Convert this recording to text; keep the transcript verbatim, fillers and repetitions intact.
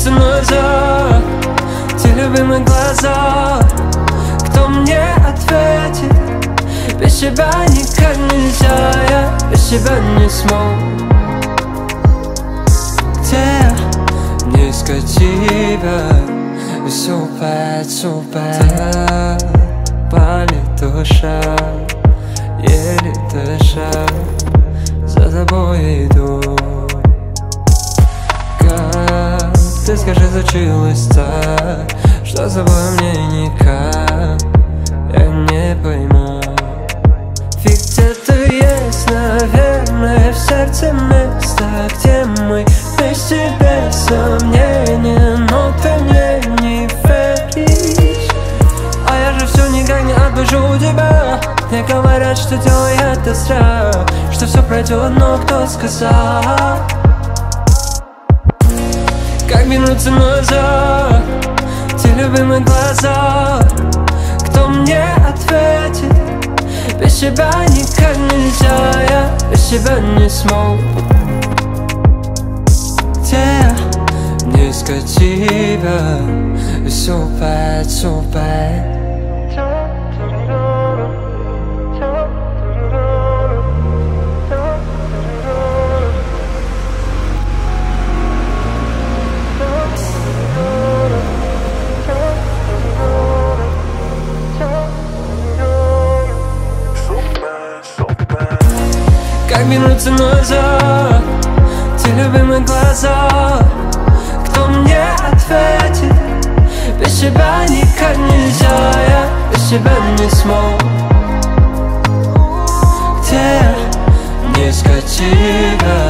вернуться назад? Те любимые глаза, кто мне ответит? Без тебя никак нельзя, я без тебя не смог. Где не искать тебя? Супер, супер. Палит душа, еле дыша, за тобой иду. Как ты, скажи, случилось так, что с тобой мне никак, я не пойму. Ведь где-то есть, наверное, в сердце место, где мы вместе без сомнения. Но ты мне не веришь, а я же все никак не отпущу тебя. Мне говорят, что делаю это зря, что все пройдет, но кто сказал? Как вернуться назад? Те любимые глаза, кто мне ответит? Без тебя никак нельзя, я без тебя не смог. Где не искать тебя? Супер, супер. Как вернуться назад? Те любимые глаза, кто мне ответит? Без тебя никак нельзя, я без тебя не смог. Где не искать тебя?